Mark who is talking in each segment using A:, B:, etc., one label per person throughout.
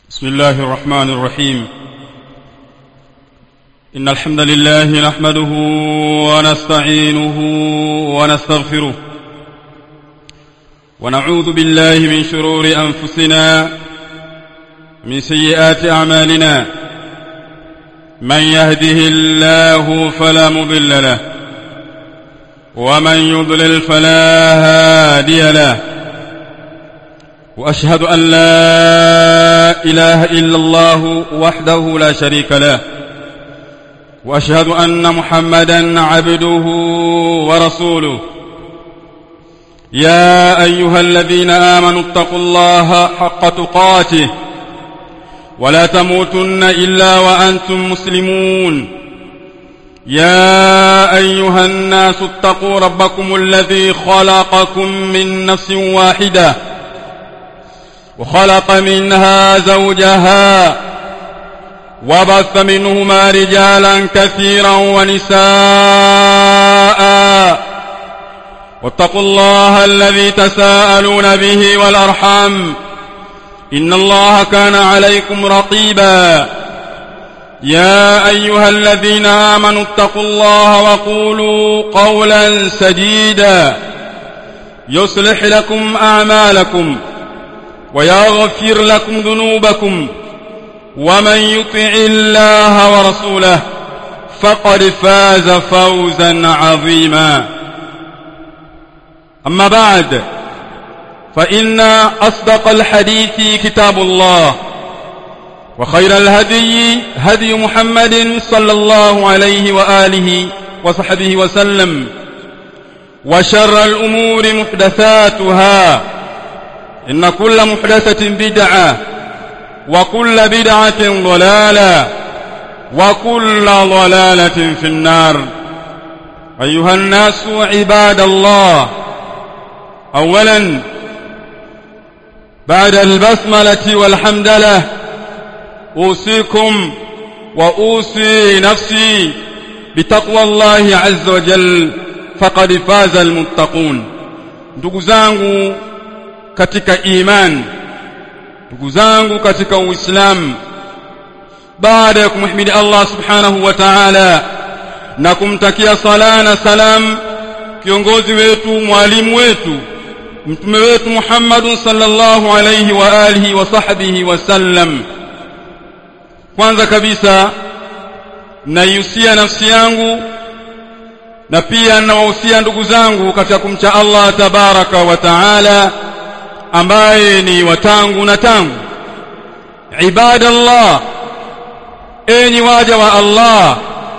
A: بسم الله الرحمن الرحيم. إن الحمد لله نحمده ونستعينه ونستغفره ونعوذ بالله من شرور أنفسنا من سيئات أعمالنا. من يهده الله فلا مضل له ومن يضلل فلا هادي له. وأشهد أن لا إله إلا الله وحده لا شريك له وأشهد أن محمدا عبده ورسوله. يا أيها الذين آمنوا اتقوا الله حق تقاته ولا تموتن إلا وأنتم مسلمون. يا أيها الناس اتقوا ربكم الذي خلقكم من نفس واحدة وخلق منها زوجها وبث منهما رجالا كثيرا ونساء. واتقوا الله الذي تساءلون به والأرحام إن الله كان عليكم رقيبا. يا أيها الذين آمنوا اتقوا الله وقولوا قولا سديدا يصلح لكم أعمالكم ويغفر لكم ذنوبكم ومن يطع الله ورسوله فقد فاز فوزا عظيما. أما بعد، فإن أصدق الحديث كتاب الله وخير الهدي هدي محمد صلى الله عليه وآله وصحبه وسلم وشر الأمور محدثاتها إن كل محدثة بدعة وكل بدعة ضلالة وكل ضلالة في النار. أيها الناس عباد الله، أولا بعد البسملة والحمدلة أوصيكم وأوصي نفسي بتقوى الله عز وجل فقد فاز المتقون. ndugu zangu katika iman, ndugu zangu katika Uislamu, baada ya kumhimidi Allah subhanahu wa ta'ala na kumtakia sala na salam kiongozi wetu, mwalimu wetu, mtume wetu Muhammad sallallahu alayhi wa alihi wa sahbihi wasallam, kwanza kabisa naihusia nafsi yangu na pia nawahusia ndugu zangu katika kumcha Allah tabaraka wa taala ambaye ni watangu na tangu. Ibadallah, enyi waja wa Allah,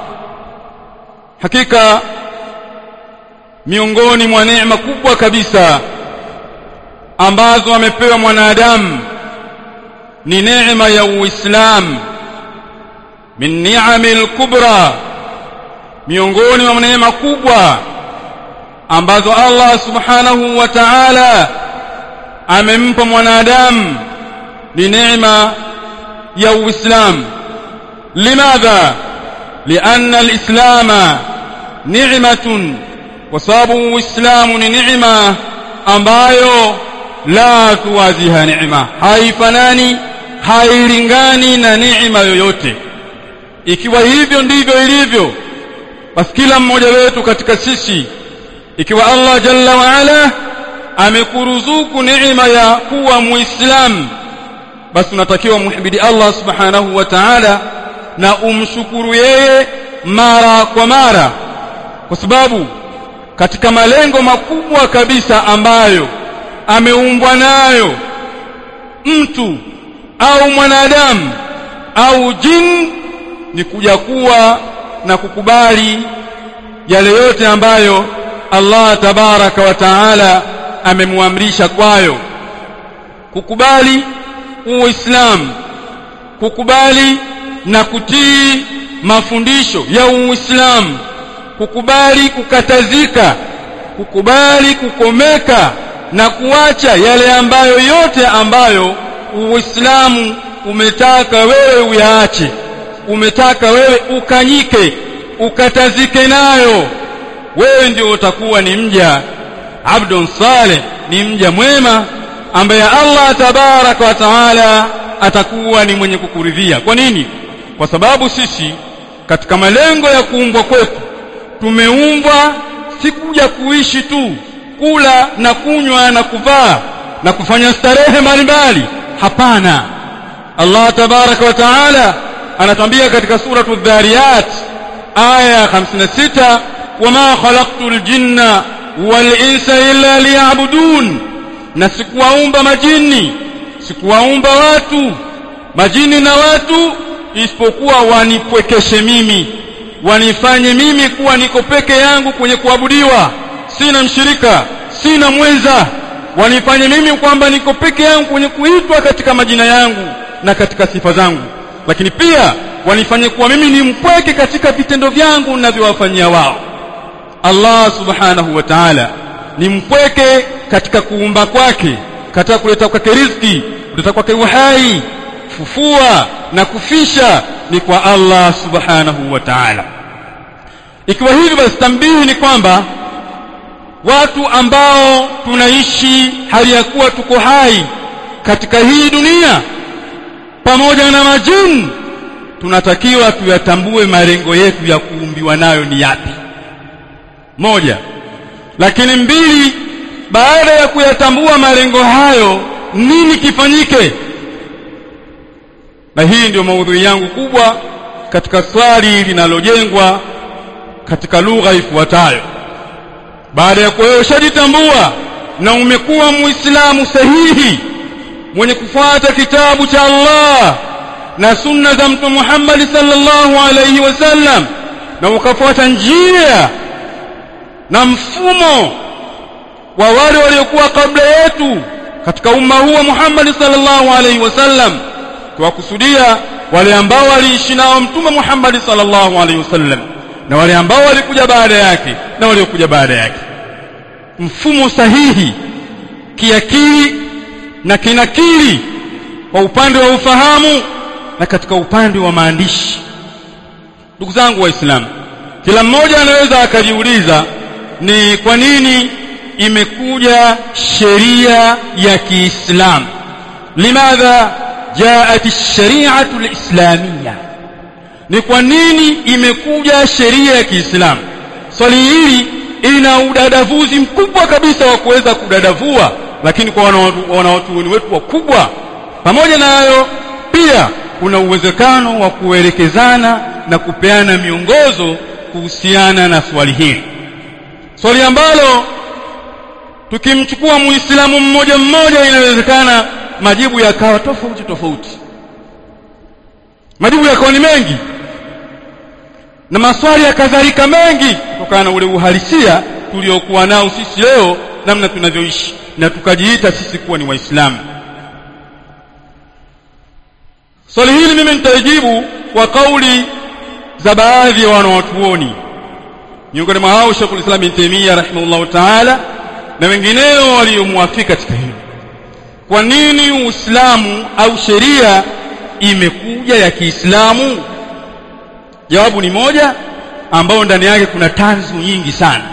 A: hakika miongoni mwa neema kubwa kabisa ambazo amepewa mwanadamu ni neema ya Uislamu. Min ni'amil kubra, miongoni mwa neema kubwa ambazo Allah subhanahu wa ta'ala amempa mwanadamu ni neema ya Uislamu. Limadha? Lianna al-islama ni'matun, kwa sababu Uislamu ni neema ambayo la tuwaziha neema, haifanani, hailingani na neema yoyote. Ikiwa hivyo ndivyo ilivyo, basi kila mmoja wetu katika sisi, ikiwa Allah jalla wa ala amekuruzuku neema ya kuwa Muislamu, basi unatakiwa muhimidi Allah subhanahu wa ta'ala na umshukuru yeye mara kwa mara, kwa sababu katika malengo makubwa kabisa ambayo ameumbwa nayo mtu au mwanadamu au jini ni kuja kuwa na kukubali yale yote ambayo Allah tabaraka wa taala amemuamrisha kwayo. Kukubali Uislamu, kukubali na kutii mafundisho ya Uislamu, kukubali kukatazika, kukubali kukomeka na kuacha yale ambayo yote ambayo Uislamu umetaka wewe uyaache, umetaka wewe ukanyike, ukatazike nayo. Wewe ndio utakuwa ni mja abdun saleh, ni mja mwema ambaye Allah tabaraka wa taala atakuwa ni mwenye kukuridhia. Kwa nini? Kwa sababu sisi katika malengo ya kuumbwa kwetu tumeumbwa si kuja kuishi tu, kula na kunywa na kuvaa na kufanya starehe mbalimbali. Hapana. Allah tabaraka wa taala anatuambia katika suratu Dhariyat aya 56, wama khalaqtul jinna wal insa illa liya'budun, na sikuwaumba majini, sikuwaumba watu, majini na watu, isipokuwa wanipwekeshe mimi, wanifanye mimi kuwa niko peke yangu kwenye kuabudiwa, sina mshirika, sina mwenza, wanifanye mimi kwamba niko peke yangu kwenye kuitwa katika majina yangu na katika sifa zangu, lakini pia wanifanye kuwa mimi ni mpweke katika vitendo vyangu ninavyowafanyia wao. Allah subhanahu wa ta'ala ni mpweke katika kuumba kwake, katika kuleta kwake riziki, kuleta kwake uhai, kufufua na kufisha ni kwa Allah subhanahu wa ta'ala. Ikiwa hivi basi, tambihi ni kwamba watu ambao tunaishi hali ya kuwa tuko hai katika hii dunia pamoja na majini, tunatakiwa tuyatambue malengo yetu ya kuumbiwa nayo ni yapi. Moja. Lakini mbili, baada ya kuyatambua malengo hayo, nini kifanyike? Na hii ndio maudhui yangu kubwa katika swali linalojengwa katika lugha ifuatayo. Baada ya kushajitambua na umekuwa Muislamu sahihi mwenye kufuata kitabu cha Allah na sunna za Mtume Muhammad sallallahu alayhi wasallam, na ukafuata njia na mfumo wa wale waliokuwa kabla yetu katika umma huu wa Muhammad sallallahu alayhi wasallam, tuwakusudia wale ambao waliishi nao Mtume Muhammad sallallahu alayhi wasallam na wale ambao walikuja baada yake na waliokuja baada yake, mfumo sahihi kiakili na kinakili kwa upande wa ufahamu na katika upande wa maandishi. Ndugu zangu Waislamu, kila mmoja anaweza akajiuliza ni kwa nini imekuja sheria ya Kiislamu? Limadha jaat ash-shari'atu al-islamiyya? Ni kwa nini imekuja sheria ya Kiislamu? Swali hili ina udadavuzi mkubwa kabisa wa kuweza kudadavua, lakini kwa wanawachuoni wetu wakubwa. Pamoja na hayo, pia kuna uwezekano wa kuelekezana na kupeana miongozo kuhusiana na swali hili, swali ambalo tukimchukua Muislamu mmoja mmoja inawezekana majibu yakawa tofauti tofauti, majibu yakawa ni mengi na maswali yakadhalika mengi, kutokana na ule uhalisia tuliokuwa nao sisi leo, namna tunavyoishi na tukajiita sisi kuwa ni Waislamu. Swali hili mimi nitajibu kwa kauli za baadhi ya wanawachuoni, miongoni mwa hao Sheikh al-Islam Ibn Taymiyyah rahimahullah ta'ala na wengineo waliomwafika katika hilo. Kwa nini Uislamu au sheria imekuja ya Kiislamu? Jawabu ni moja ambao ndani yake kuna tanzu nyingi sana.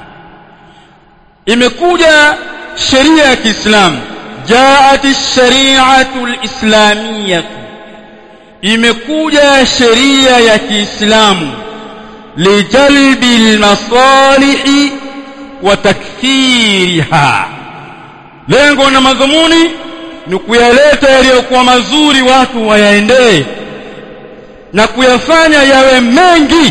A: Imekuja sheria ya Kiislamu, jaati shari'atu al-islamiyyah, imekuja sheria ya Kiislamu lijalbi al-masalih wa takthiriha. Lengo na madhumuni ni kuyaleta yaliyokuwa mazuri watu wayaendee na kuyafanya yawe mengi.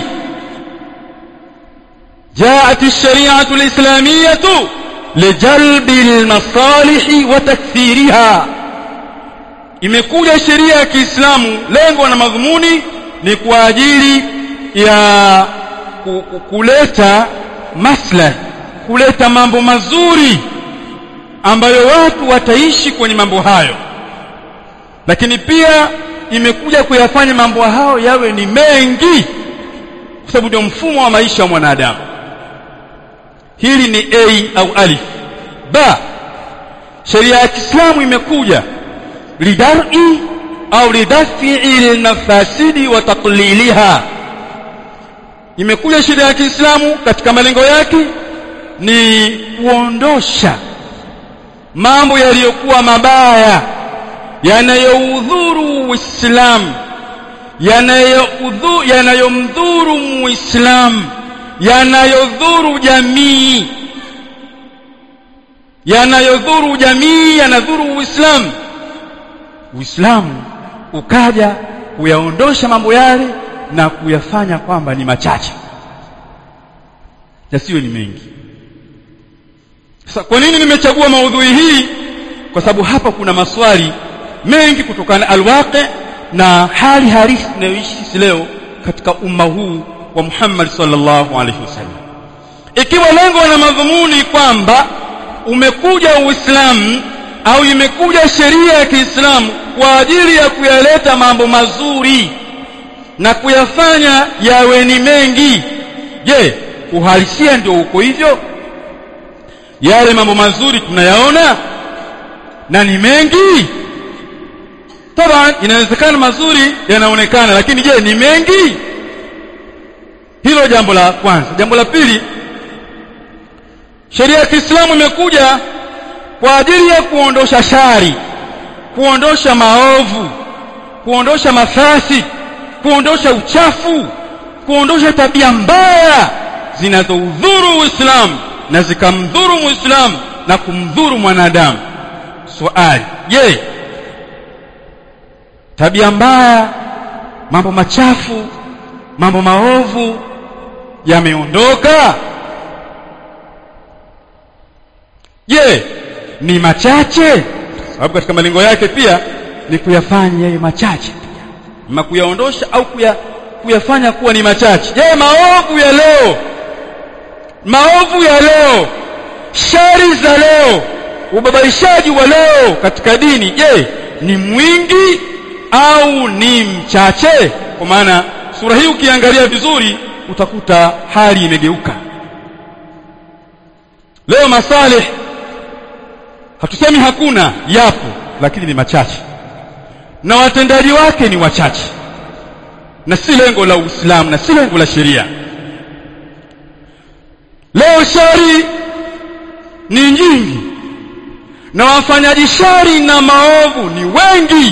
A: جاءت الشريعة الإسلامية لجلب المصالح وتكثيرها. imekuja sheria ya Kiislamu, lengo na madhumuni ni kwa ajili ya kuleta maslahi, kuleta mambo mazuri ambayo watu wataishi kwenye mambo hayo, lakini pia imekuja kuyafanya mambo hayo yawe ni mengi, kwa sababu ndio mfumo wa maisha wa mwanadamu. Hili ni A au alif. Ba, sheria ya Kiislamu imekuja lidar'i au lidafi'i al-mafasidi wa taqliliha. Imekuja sheria ya Kiislamu katika malengo yake ni kuondosha mambo yaliyokuwa mabaya yanayoudhuru Uislamu, yanayomdhuru Muislamu, yanayodhuru jamii, yanadhuru Uislamu, Uislamu ukaja kuyaondosha mambo yale na kuyafanya kwamba ni machache yasiwe ni mengi. Sasa kwa nini nimechagua maudhui hii? Kwa sababu hapa kuna maswali mengi kutokana alwaqi na hali halisi tunayoishi leo katika umma huu wa Muhammad sallallahu alaihi wasallam. Ikiwa lengo na madhumuni kwamba umekuja Uislamu au imekuja sheria ya Kiislamu kwa ajili ya kuyaleta mambo mazuri na kuyafanya yawe ni mengi, je, uhalisia ndio uko hivyo? Yale mambo mazuri tunayaona na ni mengi? Taban inawezekana mazuri yanaonekana, lakini je, ni mengi? Hilo jambo la kwanza. Jambo la pili, sheria ya Kiislamu imekuja kwa ajili ya kuondosha shari, kuondosha maovu, kuondosha mafasi, kuondosha uchafu, kuondosha tabia mbaya zinazoudhuru Uislamu na zikamdhuru Muislamu na kumdhuru mwanadamu. Swali, je, tabia mbaya, mambo machafu, mambo maovu yameondoka? Je, ni machache? Sababu katika malengo yake pia ni kuyafanya yawe machache, ama kuyaondosha au kuyafanya kuwa ni machache. Je, maovu ya leo, shari za leo, ubabaishaji wa leo katika dini, je, ni mwingi au ni mchache? Kwa maana sura hii ukiangalia vizuri utakuta hali imegeuka. Leo masalih hatusemi hakuna, yapo, lakini ni machache na watendaji wake ni wachache, na si lengo la Uislamu na si lengo la sheria. Leo shari ni nyingi na wafanyaji shari na maovu ni wengi.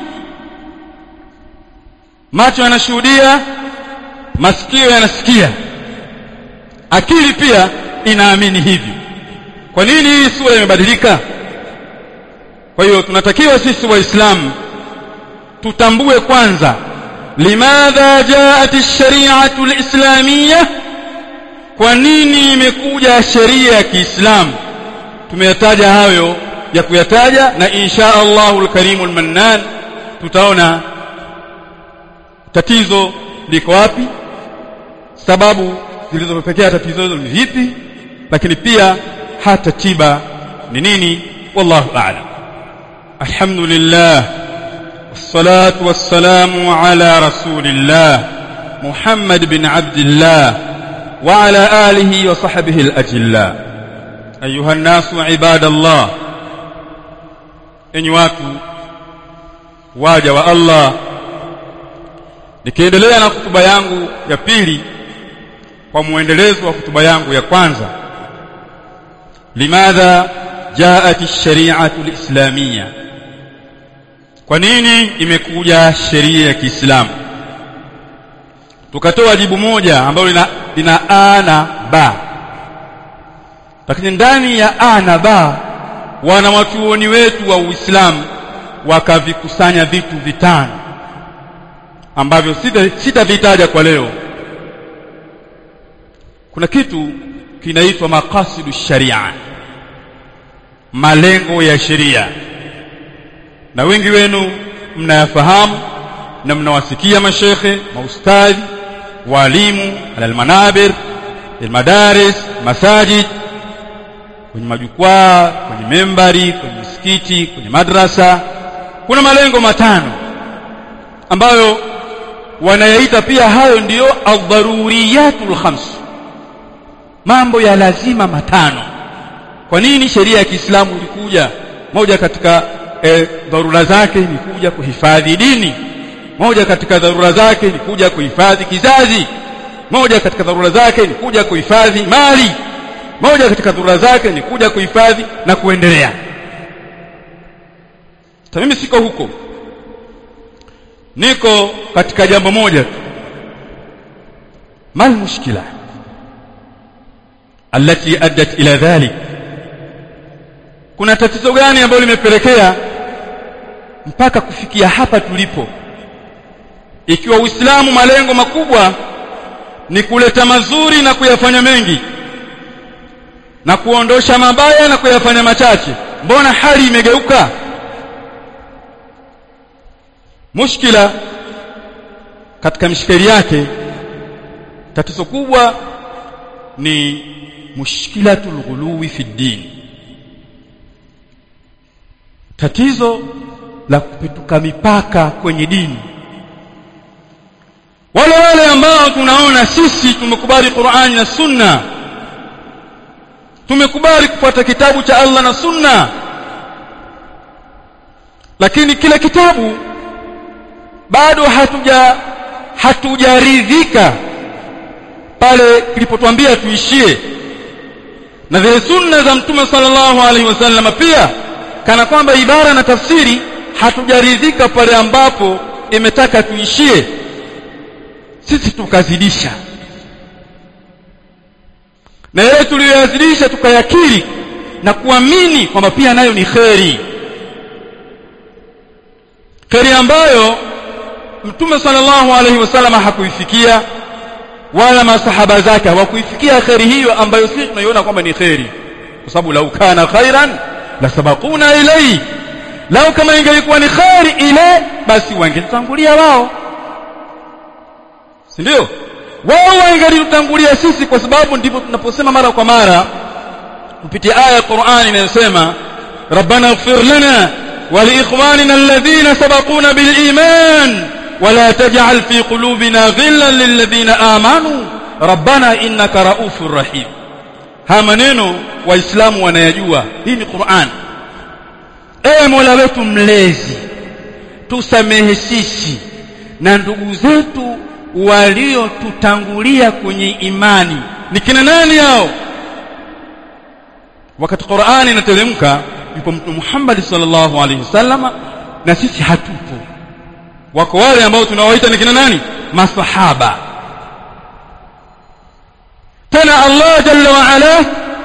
A: Macho yanashuhudia, masikio yanasikia, akili pia inaamini hivi. Kwa nini hii sura imebadilika? Kwa hiyo tunatakiwa sisi Waislamu tutambue kwanza, limadha jaat ash-shari'atu al-islamiyya, kwa nini imekuja sheria ya Kiislamu. Tumeyataja hayo ya kuyataja, na insha Allahul Karimul Mannan tutaona tatizo liko wapi, sababu zilizopelekea tatizo hilo ni vipi, lakini pia hata tiba ni nini. Wallahu a'lam. Alhamdulillah wassalatu wassalamu ala rasulillah Muhammad bin Abdullah wa ala alihi wa sahbihi al-ajilla. Ayuha an-nasu ibadallah, enyi watu waja wa Allah, nikiendelea na hutuba yangu ya pili kwa muendelezo wa hutuba yangu ya kwanza, limadha jaat ash-shari'atu al-islamiyya, kwa nini imekuja sheria ya Kiislamu. Tukatoa jibu moja ambalo lina a na ba, lakini ndani ya a na ba wana watuoni wetu wa Uislamu wakavikusanya vitu vitano ambavyo sitavitaja kwa leo. Kuna kitu kinaitwa maqasidu sharia, malengo ya sheria, na wengi wenu mnayafahamu na mnawasikia mashekhe, maustadhi, walimu al-manabir, al-madaris, masajid, kwenye majukwaa, kwenye membari, kwenye msikiti, kwenye madrasa. Kuna malengo matano ambayo wanayaita pia hayo ndiyo ad-daruriyatul khams, mambo ya lazima matano. Kwa nini sheria ya Kiislamu ilikuja? Moja katika dharura zake ni kuja kuhifadhi dini, moja katika dharura zake ni kuja kuhifadhi kizazi, moja katika dharura zake ni kuja kuhifadhi mali, moja katika dharura zake ni kuja kuhifadhi na kuendelea. Sasa mimi siko huko, niko katika jambo moja tu. Mal mushkila التي أدت إلى ذلك؟ kuna tatizo gani ambalo limepelekea mpaka kufikia hapa tulipo? Ikiwa Uislamu malengo makubwa ni kuleta mazuri na kuyafanya mengi na kuondosha mabaya na kuyafanya machache, mbona hali imegeuka? Mushkila katika mishkeli yake, tatizo kubwa ni mushkilatul ghuluwi fi din, tatizo la kupituka mipaka kwenye dini. Wale ambao tunaona sisi tumekubali Qur'ani na Sunna, tumekubali kufuata kitabu cha Allah na Sunna, lakini kila kitabu bado hatujaridhika pale kilipotuambia tuishie, na zile sunna za Mtume sallallahu alaihi wasallam pia kana kwamba ibara na tafsiri hatujaridhika pale ambapo imetaka tuishie, sisi tukazidisha, na yale tuliyozidisha tukayakiri na kuamini kwamba pia nayo ni kheri ambayo Mtume sallallahu alaihi wasallam hakuifikia wala masahaba zake hawakuifikia kheri hiyo ambayo sisi tunaiona kwamba ni kheri, kwa sababu lau kana khairan la sabaquna ilay, lau kama ingelikuwa ni kheri ile basi wangetangulia wao, si ndio? Wao wangetangulia sisi, kwa sababu ndipo tunaposema mara kwa mara kupitia aya ya Qur'ani inayosema rabbana ighfir lana wa li ikhwanina alladhina sabaquna bil iman ولا تجعل في قلوبنا غلا للذين آمنوا ربنا إنك رؤوف رحيم. haya maneno waislamu wanayajua, hii ni Qur'an. Ewe Mola wetu mlezi, tusamehe sisi na ndugu zetu waliotutangulia kwenye imani. Ni kina nani hao? Wakati Qur'ani inateremka yupo Mtume Muhammad sallallahu alaihi wasallam na sisi hatupo. Wako wale ambao tunawaita ni kina nani? Masahaba. Tena Allah jalla wa ala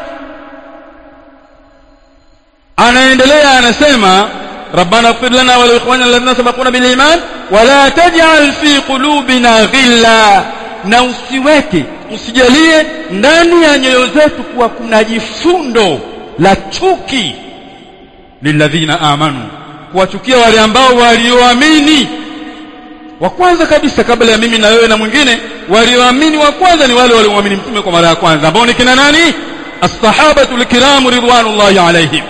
A: anaendelea anasema rabbana ighfir lana wa li ikhwanina alladhina sabaquna bil iman wa la taj'al fi qulubina ghilla, na usijalie ndani ya nyoyo zetu kuwa kuna jifundo la chuki lilladhina amanu, kuwachukia wale ambao walioamini. Wa kwanza kabisa kabla ya mimi na wewe na mwingine, walioamini wa kwanza ni wale walioamini mtume kwa mara ya kwanza, ambao ni kina nani? As-sahabatul kiram ridwanullahi alaihim.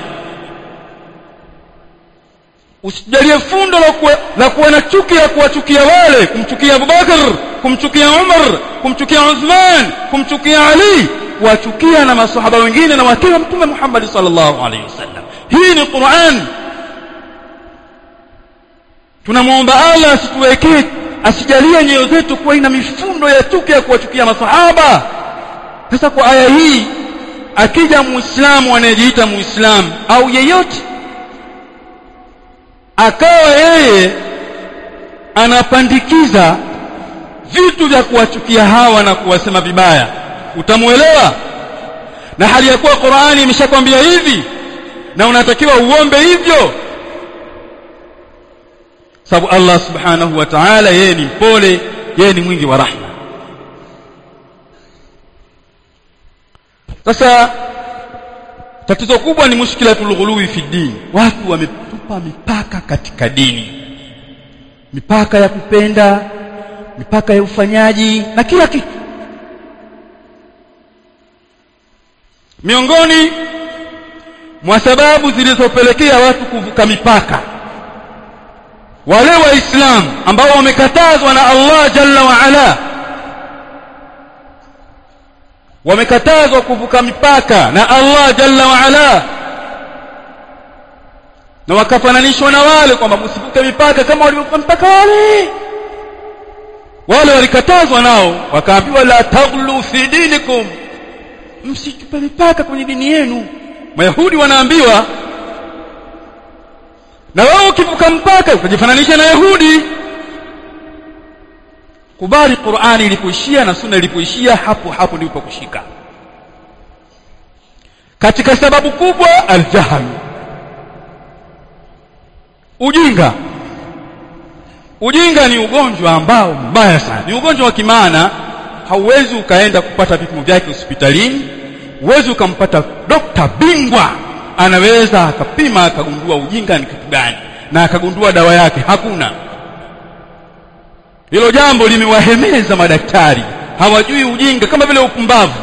A: Usijalie fundo la kuwa na chuki ya kuwachukia wale, kumchukia Abubakar, kumchukia Umar, kumchukia Uthman, kumchukia Ali, kuwachukia na masahaba wengine na wake wa Mtume Muhammad sallallahu alaihi wasallam. Hii ni Qur'an. Tunamuomba Allah asituwekee, asijalie nyoyo zetu kuwa ina mifundo ya chuki ya kuwachukia masahaba. Sasa kwa aya hii, akija Muislamu anayejiita Muislamu au yeyote akawa yeye anapandikiza vitu vya kuwachukia hawa na kuwasema vibaya, utamuelewa? Na hali ya kuwa Qur'ani imeshakwambia hivi na unatakiwa uombe hivyo, sababu Allah subhanahu wa ta'ala yeye ni mpole, yeye ni mwingi wa rahma. Sasa tatizo kubwa ni mushkilatul ghuluwi fi din. Watu wametupa mipaka katika dini, mipaka ya kupenda, mipaka ya ufanyaji na kila kitu. Miongoni mwa sababu zilizopelekea watu kuvuka mipaka, wale waislamu ambao wamekatazwa na Allah jalla wa ala, wamekatazwa kuvuka mipaka na Allah jalla wa ala, na wakafananishwa na wale kwamba msivuke mipaka kama walivyovuka mpaka wale walikatazwa nao wakaambiwa la taghlu fi dinikum, msichupe mipaka kwenye dini yenu. Mayahudi wanaambiwa Na wewe ukivuka mpaka ukajifananisha na Yahudi. Kubali Qur'ani ilipoishia na Sunna ilipoishia, hapo ndipo kushika. Katika sababu kubwa al-jahl, ujinga. Ujinga ni ugonjwa ambao mbaya sana. Ni ugonjwa wa kimaana, hauwezi ukaenda kupata vipimo vyake hospitalini, huwezi ukampata dokta bingwa anaweza akapima akagundua ujinga ni kitu gani na akagundua dawa yake. Hakuna. Hilo jambo limewahemeza madaktari, hawajui ujinga kama vile upumbavu.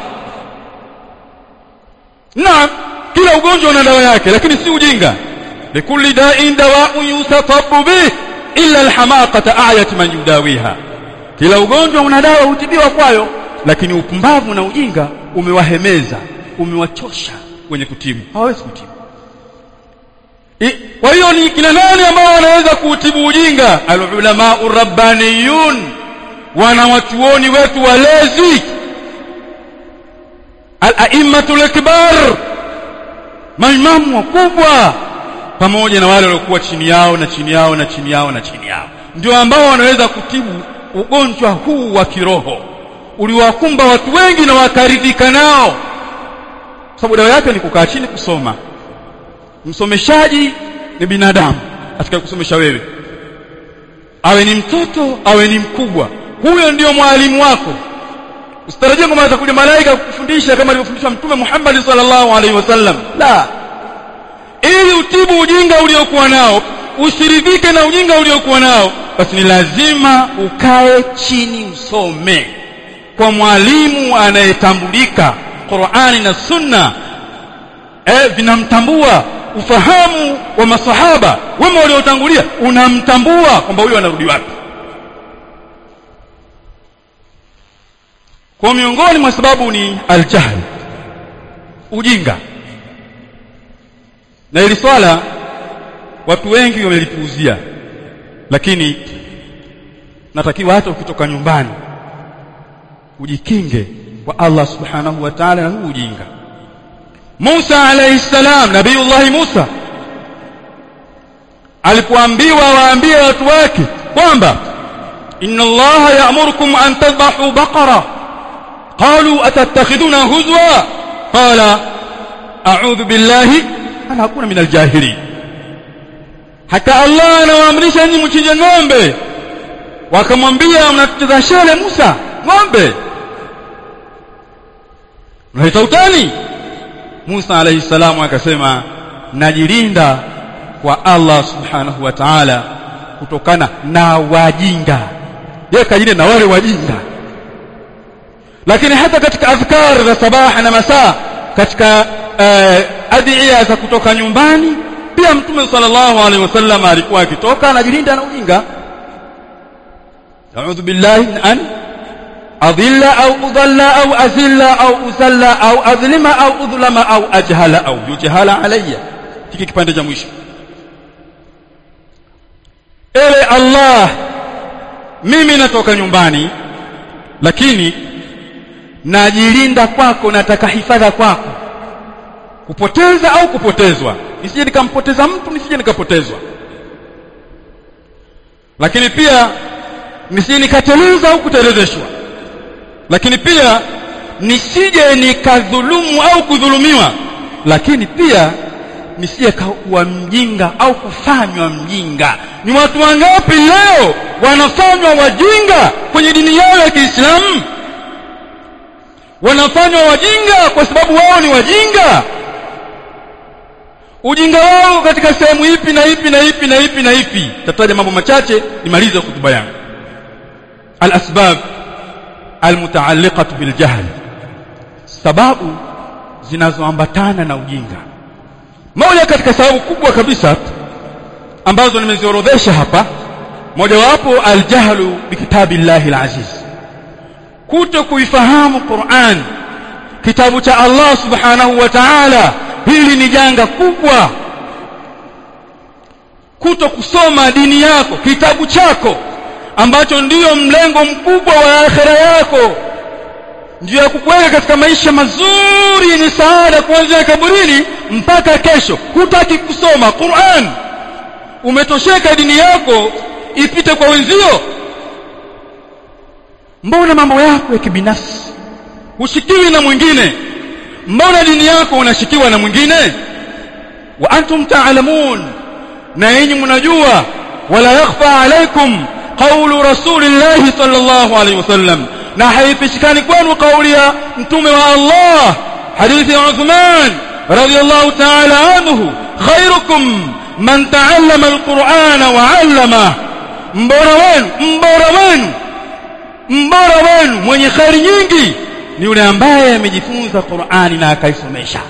A: Na kila ugonjwa una dawa yake, lakini si ujinga. likulli da'in dawa'un yusatabu bih illa alhamaqata a'yat man yudawiha. Kila ugonjwa una dawa hutibiwa kwayo, lakini upumbavu na ujinga umewahemeza, umewachosha wenye kutibu, hawawezi kutibu. Kwa hiyo ni kina nani ambao wanaweza kutibu ujinga? Al-ulama ar-rabbaniyun, wanawachuoni wetu walezi, al-a'immatul kibar, maimamu wakubwa, pamoja na wale waliokuwa chini yao na chini yao na chini yao na chini yao, ndio ambao wanaweza kutibu ugonjwa huu wa kiroho uliwakumba watu wengi na wakaridhika nao. Sababu dawa yake ni kukaa chini kusoma. Msomeshaji ni binadamu, atakaye kusomesha wewe, awe ni mtoto awe ni mkubwa, huyo ndio mwalimu wako. Usitarajie kwamba atakuja malaika kukufundisha kama alivyofundisha Mtume Muhammad sallallahu alaihi wasallam. La. Ili utibu ujinga uliokuwa nao, usiridhike na ujinga uliokuwa nao, basi ni lazima ukae chini usome kwa mwalimu anayetambulika. Qur'ani na Sunna vinamtambua. Ufahamu wa masahaba wema waliotangulia unamtambua kwamba huyo anarudi wapi. Kwa miongoni mwa sababu ni al-jahl, ujinga. Na hili swala watu wengi wamelipuuzia, lakini natakiwa hata ukitoka nyumbani ujikinge kwa Allah subhanahu wa ta'ala na ujinga. Musa alayhi salam, Nabiiullah Musa alipoambiwa waambie watu wake kwamba inna Allah ya'murukum an tadhbahu baqara, qalu atattakhiduna huzwa, qala a'udhu billahi an akuna minal jahilin. Hata Allah anawaamrisha nyinyi mchinje ng'ombe, wakamwambia mnatucheza shale Musa, ng'ombe unaita utani? Musa alayhi salamu akasema najilinda kwa Allah subhanahu wa ta'ala kutokana na wajinga. Yeye kajilinda na wale wajinga. Lakini hata katika adhkar za sabaha na masaa, katika adhiya za kutoka nyumbani, pia Mtume sallallahu alaihi wasallam alikuwa akitoka anajilinda na ujinga. A'udhu billahi an adilla au udalla au azilla au uzalla au adhlima au udhlama au ajhala au yujhala alayya. Hiki kipande cha mwisho. Ewe Allah, mimi natoka nyumbani, lakini najilinda kwako, nataka hifadha kwako, kupoteza au kupotezwa. Nisije nikampoteza mtu, nisije nikapotezwa. Lakini pia nisije nikateleza au kutelezeshwa. Lakini pia nisije nikadhulumu au kudhulumiwa. Lakini pia nisije kuwa mjinga au kufanywa mjinga. Ni watu wangapi leo wanafanywa wajinga kwenye dini yao ya Kiislamu? Wanafanywa wajinga kwa sababu wao ni wajinga. Ujinga wao katika sehemu ipi na ipi na ipi na ipi na ipi? Tataja mambo machache nimalize hotuba yangu. Al-asbab al-mutaalliqatu bil jahl, sababu zinazoambatana na ujinga. Moja katika sababu kubwa kabisa ambazo nimeziorodhesha hapa, moja wapo al-jahlu bi kitabillahi al-aziz, kuto kuifahamu Qur'an, kitabu cha Allah subhanahu wa ta'ala. Hili ni janga kubwa. Kuto kusoma dini yako, kitabu chako ambacho ndiyo mlengo mkubwa wa akhera yako, ndio ya kukuweka katika maisha mazuri yenye saada kuanzia kaburini mpaka kesho. Hutaki kusoma Qur'an, umetosheka dini yako ipite kwa wenzio? Mbona mambo yako ya kibinafsi ushikiwi na mwingine? Mbona dini yako unashikiwa na mwingine? Wa antum ta'lamun, na yeye mnajua, wala yakhfa alaykum qawlu rasulillahi sallallahu alayhi wasallam, na haifishikani kwenu kauli ya mtume wa Allah, hadithi ya Uthman radiyallahu ta'ala anhu, khairukum man ta'allama alqur'ana wa 'allama, mbora wenu mwenye khairi nyingi ni yule ambaye amejifunza Qur'ani na akaisomesha.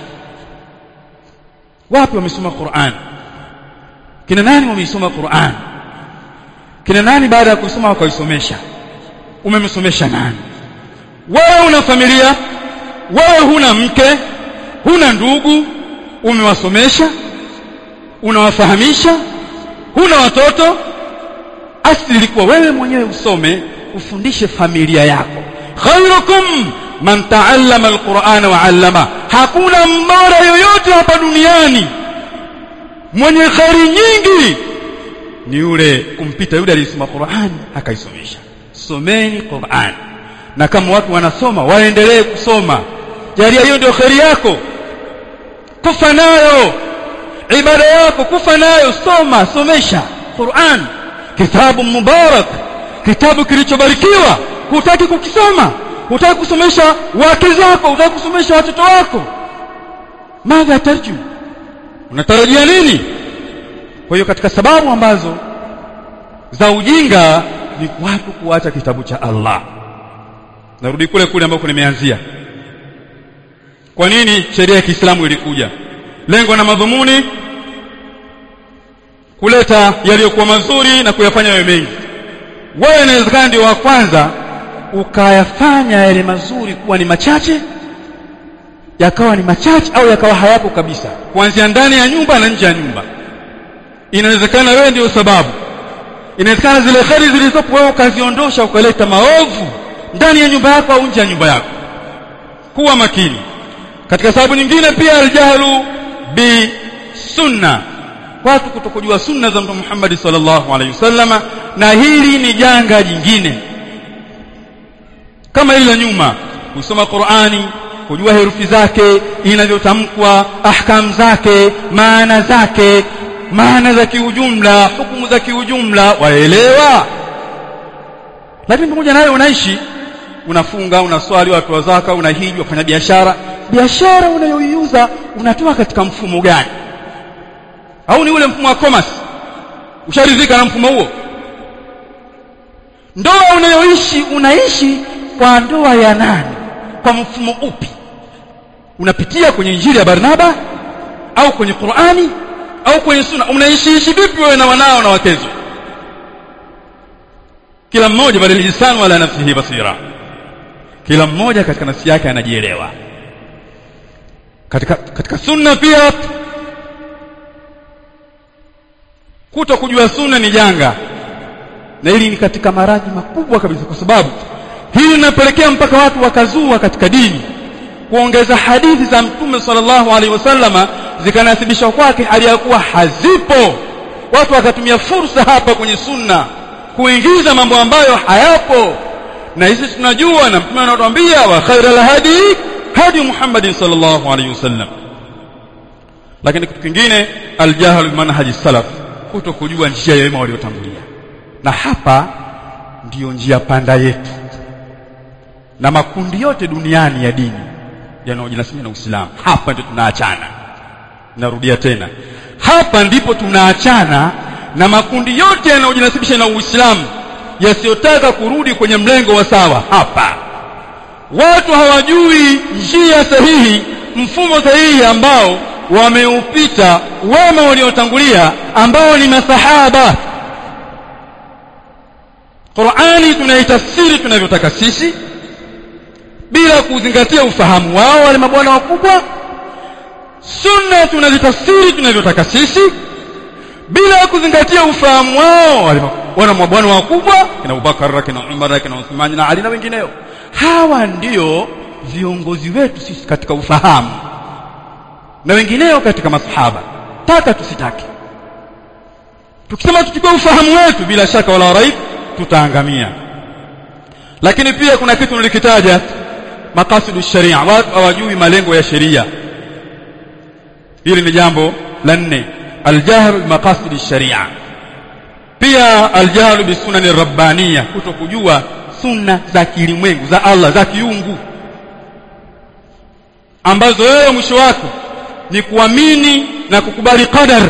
A: Wapi wamesoma Qur'an? Kina nani wamesoma Qur'an? Kina nani baada ya kusoma wakaisomesha? Umemsomesha nani? Wewe una familia, wewe huna mke, huna ndugu, umewasomesha, unawafahamisha, huna watoto. Asili ilikuwa wewe mwenyewe usome, ufundishe familia yako. Khairukum man ta'allama alqur'ana wa 'allama, hakuna mbora yoyote hapa duniani mwenye khairi nyingi ni yule kumpita yule aliyesoma Qur'an akaisomesha. Someni Qur'an, na kama watu wanasoma waendelee kusoma. Jalia hiyo ndio khairi yako, kufa nayo ibada yako, kufa nayo. Somesha Qur'an, kitabu mubarak, kitabu kilichobarikiwa. Hutaki kukisoma, hutaki kusomesha wake zako, hutaki kusomesha watoto wako, madha tarju, unatarajia nini? Kwa hiyo katika sababu ambazo za ujinga ni watu kuacha kitabu cha Allah. Narudi kule ambako nimeanzia. Kwa nini sheria ya Kiislamu ilikuja? Lengo na madhumuni kuleta yaliyokuwa mazuri na kuyafanya yawe mengi. Wewe inawezekana ndio wa kwanza ukayafanya yale mazuri kuwa ni machache, yakawa ni machache au yakawa hayapo kabisa, kuanzia ndani ya nyumba na nje ya nyumba. Inawezekana wewe ndio sababu. Inawezekana zile khairi zilizopo wewe ukaziondosha, ukaleta maovu ndani ya nyumba yako au nje ya nyumba yako. Kuwa makini. Katika sababu nyingine pia aljahlu bi sunna, watu kutokujua sunna za Mtume Muhammad sallallahu alaihi wasallama, na hili ni janga jingine. Kama ile nyuma, kusoma Qur'ani, kujua herufi zake, inavyotamkwa, ahkam zake, maana za kiujumla, hukumu za kiujumla waelewa. Lakini pamoja nayo unaishi, unafunga, unaswali, watu wa zaka, unahiji, wafanya biashara. Biashara unayoiuza unatoa katika mfumo gani? Au ni ule mfumo wa commerce? Usharidhika na mfumo huo? Ndoa unayoishi, unaishi kwa ndoa ya nani? Kwa mfumo upi? Unapitia kwenye Injili ya Barnaba au kwenye Qur'ani au kwenye Sunna? Unaishi vipi wewe na wanao na wakezo? Kila mmoja bali lisan wala nafsihi basira. Kila mmoja katika nafsi yake anajielewa. Katika sunna pia kutokujua sunna ni janga, na hili ni katika maradhi makubwa kabisa, kwa sababu hili linapelekea mpaka watu wakazua katika dini, kuongeza hadithi za Mtume sallallahu alaihi wasallama zikanasibishwa kwake hali ya kuwa hazipo. Watu wakatumia fursa hapa kwenye sunna kuingiza mambo ambayo hayapo, na hizi tunajua, na Mtume anatuambia wa khairal hadi Muhammad sallallahu alaihi wasallam. Lakini kitu kingine, aljahl manhaji salaf, kutokujua njia ya wema waliotangulia. Na hapa ndiyo njia panda yetu, na makundi yote duniani ya dini yanayojinasibisha na Uislamu, hapa ndio tunaachana. Narudia tena, hapa ndipo tunaachana na makundi yote yanayojinasibisha na Uislamu yasiyotaka kurudi kwenye mlengo wa sawa. Hapa watu hawajui njia sahihi, mfumo sahihi ambao wameupita wema waliotangulia, ambao ni masahaba. Qur'ani tunaitafsiri tunavyotaka sisi bila kuzingatia ufahamu wao wale mabwana wakubwa. Sunna tunazitafsiri tunavyotaka sisi bila kuzingatia ufahamu wao wale mabwana wakubwa, kina Abubakar, kina Umar, kina Uthman na Ali na wengineo. Hawa ndio viongozi wetu sisi katika ufahamu, na wengineo katika masahaba, taka tusitaki. Tukisema tuchukue ufahamu wetu, bila shaka wala raib tutaangamia. Lakini pia kuna kitu nilikitaja, maqasidu sharia. Watu hawajui malengo ya sheria. Hili ni jambo la 4, aljahl maqasidi sharia. Pia aljahl bi sunani rabbaniya, kutokujua sunna za kilimwengu za Allah, za kiungu, ambazo wewe mwisho wako ni kuamini na kukubali qadar.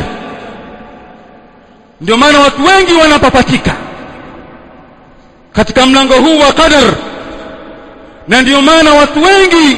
A: Ndio maana watu wengi wanapapatika katika mlango huu wa qadar, na ndio maana watu wengi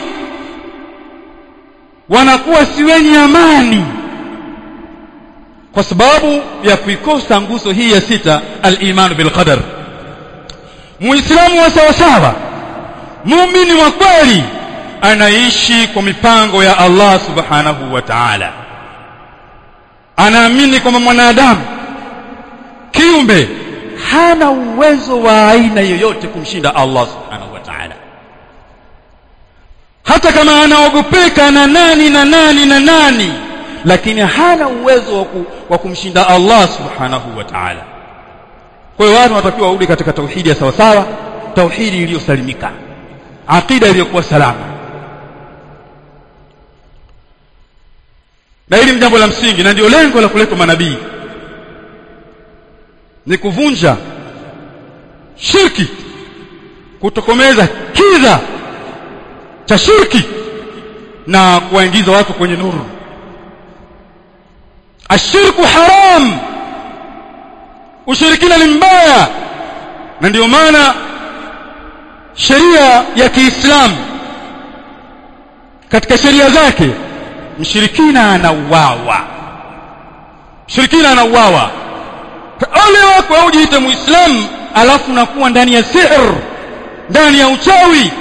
A: wanakuwa si wenye amani kwa sababu ya kuikosa nguzo hii ya 6, al-iman bil qadar. Muislamu wa sawa sawa, muumini wa kweli, anaishi kwa mipango ya Allah subhanahu wa ta'ala. Anaamini kwamba mwanadamu kiumbe hana uwezo wa aina yoyote kumshinda Allah subhanahu wa ta'ala. Hata kama anaogopeka na nani, lakini hana uwezo wa kumshinda Allah subhanahu wa ta'ala. Kwa hiyo watu wanatakiwa warudi katika tauhidi ya sawa sawa, tauhidi iliyosalimika, aqida iliyokuwa salama. Na hili ni jambo la msingi, na ndio lengo la kuletwa manabii, ni kuvunja shirki, kutokomeza kiza cha shirki na kuwaingiza watu kwenye nuru. Ashirku haram, ushirikina ni mbaya. Na ndio maana sheria ya Kiislamu katika sheria zake, mshirikina anauawa. Ole wako au jiite Muislamu alafu unakuwa ndani ya sihr, ndani ya uchawi.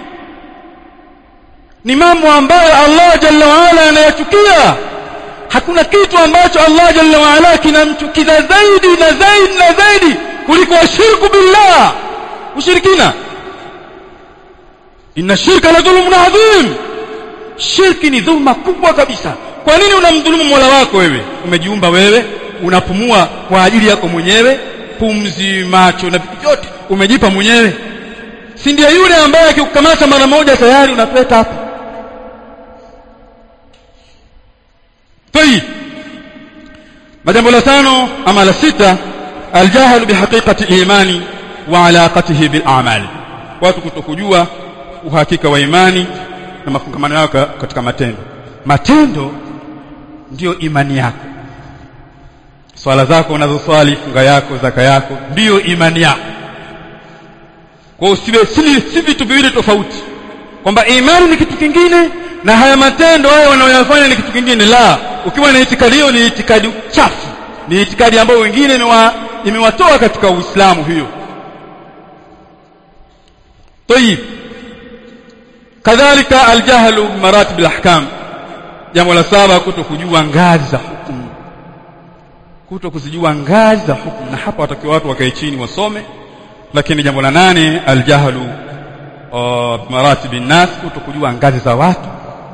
A: Ni mambo ambayo Allah jalla wa ala anayachukia. Hakuna kitu ambacho Allah jalla wa ala kinamchukiza zaidi kuliko ashirku billah, ushirikina. Inna shirka la dhulmun adhim, shirki ni dhulma kubwa kabisa. Kwa nini unamdhulumu Mola wako wewe? Umejiumba wewe, unapumua kwa ajili yako mwenyewe, pumzi, macho na vitu vyote umejipa mwenyewe. Si ndiye yule ambaye akikukamata mara moja tayari unapeta hapo? Tayib. Jambo la 5 ama la 6, aljahl bihaqiqati al-imani wa alaqatihi bil a'mal. Watu kutokujua uhakika wa imani na mafungamano yake katika matendo. Matendo ndio imani yako. Swala zako unazoswali, funga yako, zaka yako ndio imani yako. Kwa hiyo si vitu viwili tofauti, kwamba imani ni kitu kingine na haya matendo hayo wanayoyafanya ni kitu kingine. La, ukiwa na itikadi hiyo ni itikadi chafu, ni itikadi ambayo wengine imewatoa katika Uislamu hiyo. Tayib. Kadhalika aljahlu maratib alahkam. Jambo la 7, kutokujua ngazi za hukumu. Kutokuzijua ngazi za hukumu, na hapa watakiwa watu wakae chini wasome. Lakini jambo la 8, aljahlu maratib an-nas, kutokujua ngazi za watu.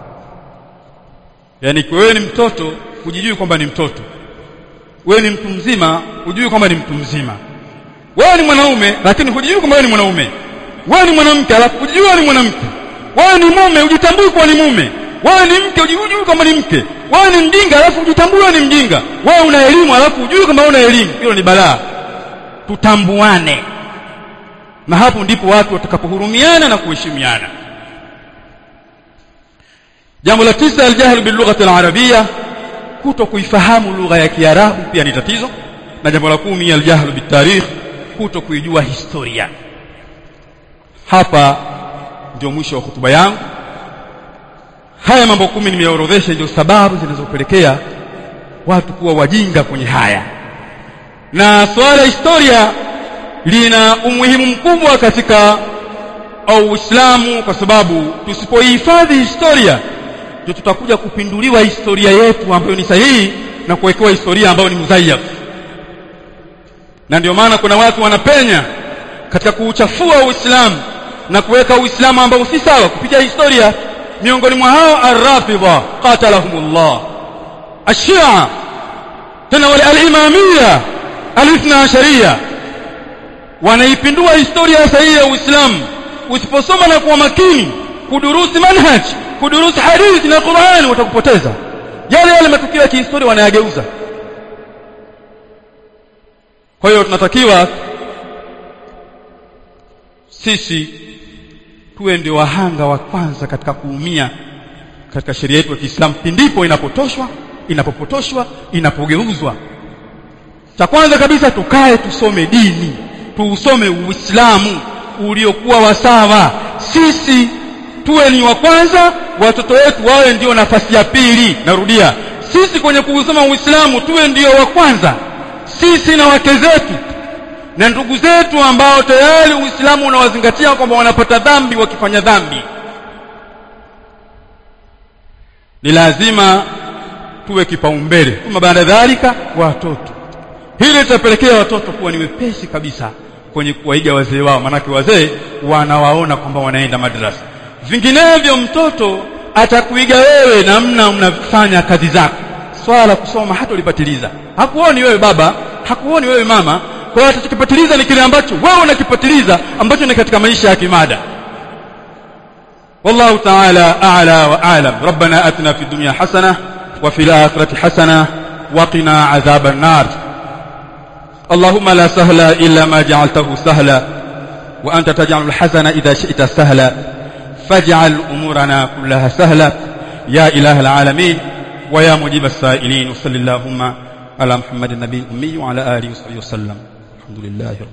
A: Yani wewe ni mtoto, hujijui kwamba ni mtoto. Wewe ni mtu mzima, hujui kwamba ni mtu mzima. Wewe ni mwanaume, lakini hujijui kwamba wewe ni mwanaume. Wewe ni mwanamke, alafu hujijui ni mwanamke. Wewe ni mume, hujitambui kwa ni mume. Wewe ni mke, hujijui kama ni mke. Wewe ni mjinga, alafu hujitambui ni mjinga. Wewe una elimu, alafu hujui kama una elimu. Hilo ni balaa. Tutambuane. Na hapo ndipo watu watakapohurumiana na kuheshimiana. Jambo la 9, aljahl bil lughati al-arabiyya, kutokuifahamu lugha ya Kiarabu pia ni tatizo. Na jambo la 10, aljahl bit tarikh, kutokuijua historia. Hapa ndio mwisho wa hotuba yangu. Haya mambo 10 nimeorodhesha ndio sababu zinazopelekea watu kuwa wajinga kwenye haya. Na swala historia lina umuhimu mkubwa katika Uislamu, kwa sababu tusipohifadhi historia ndio tutakuja kupinduliwa historia yetu ambayo ni sahihi na kuwekewa historia ambayo ni muzayyaf. Na ndio maana kuna watu wanapenya katika kuuchafua Uislamu na kuweka Uislamu ambao si sawa kupitia historia. Miongoni mwa hao ar-Rafidha qatalahumullah, Ashia, tena wale al-Imamiyya alithna asharia wanaipindua historia sahihi ya Uislamu. Usiposoma na kuwa makini kudurusi manhaj, kudurusi hadithi na Qur'an, watakupoteza. Yale matukio ya kihistoria wanayageuza. Kwa hiyo tunatakiwa sisi tuwe ndio wahanga wa kwanza katika kuumia katika sheria yetu ya Kiislamu pindipo inapopotoshwa, inapogeuzwa. Cha kwanza kabisa tukae tusome dini, tuusome Uislamu uliokuwa wasawa. Sisi tuwe ni wa kwanza, watoto wetu wawe ndio nafasi ya pili. Narudia, sisi kwenye kuusoma Uislamu tuwe ndio wa kwanza, sisi na wake zetu na ndugu zetu ambao tayari Uislamu unawazingatia kwamba wanapata dhambi wakifanya dhambi. Ni lazima tuwe kipaumbele. Kama baada dhalika watoto, hili litapelekea watoto kuwa ni wepesi kabisa kwenye kuwaiga wazee wao, maana wazee wanawaona kwamba wanaenda madrasa. Vinginevyo mtoto atakuiga wewe namna unafanya kazi zako. Swala kusoma hata ulipatiliza, hakuoni wewe baba, hakuoni wewe mama. Kwa hiyo atakipatiliza ni kile ambacho wewe unakipatiliza, ambacho ni katika maisha ya kimada. والله تعالى أعلى وأعلم. ربنا أتنا في الدنيا حسنة وفي الآخرة حسنة وقنا عذاب النار. اللهم لا سهل إلا ما جعلته سهلا وأنت تجعل الحزن إذا شئت سهلا فاجعل أمورنا كلها سهلا يا إله العالمين ويا مجيب السائلين. وصلى اللهم على محمد النبي الأمي وعلى آله وصحبه وسلم. الحمد لله.